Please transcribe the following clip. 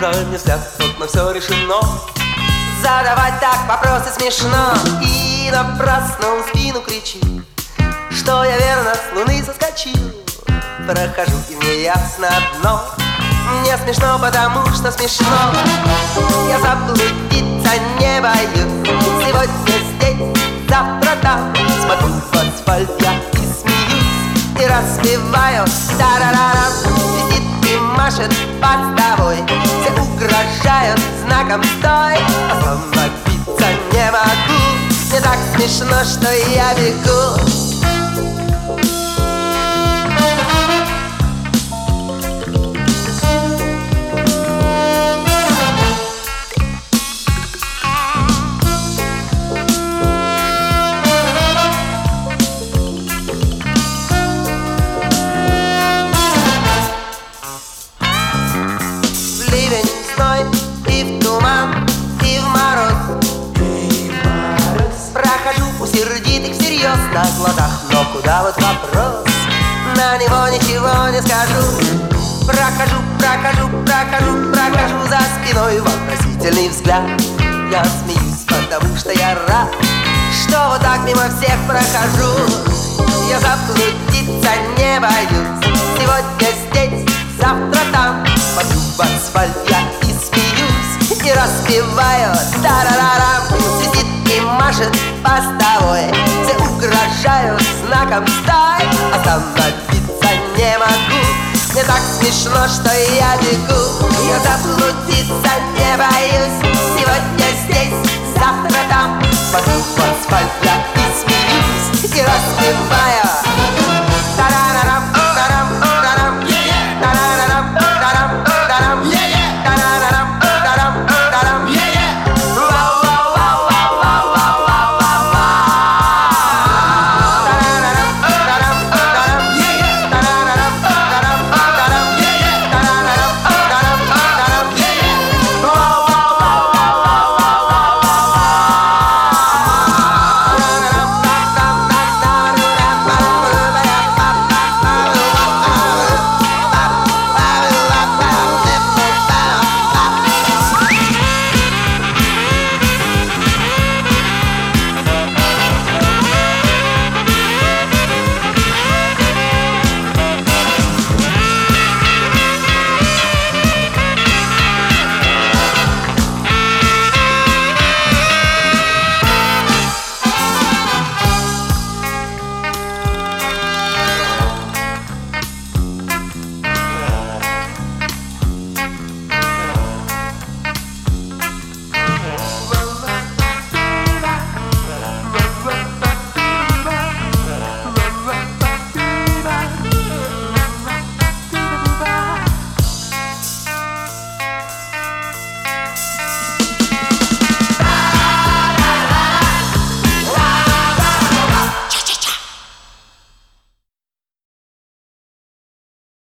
жаль, мне взгляд, вот на все решено. Задавать так вопросы смешно. И напрасно он в спину кричит, что я верно с луны соскочил. Прохожу, и мне ясно одно: мне смешно, потому что смешно. Я заблудиться не боюсь. Сегодня здесь, завтра там. Смотрю в асфальт я и смеюсь, и распеваю тарарарам. Висит и машет постовой, все угрожают знаком «стой». Остановиться не могу, мне так смешно, что я бегу. И в туман, и в мороз, прохожу у сердитых всерьез на глазах. Но куда вот вопрос? На него ничего не скажу. Прохожу, прохожу, прохожу, прохожу за спиной вопросительный взгляд. Я смеюсь, потому что я рад, что вот так мимо всех прохожу. Я заблудиться не боюсь. Сегодня здесь, завтра там. Смотрю в асфальт я и смеюсь, и распеваю тарарарам. Свистит и машет постовой, все угрожают знаком «стой». Остановиться не могу, мне так смешно, что я бегу. Я заблудиться не боюсь. Сегодня здесь, завтра там. Смотрю в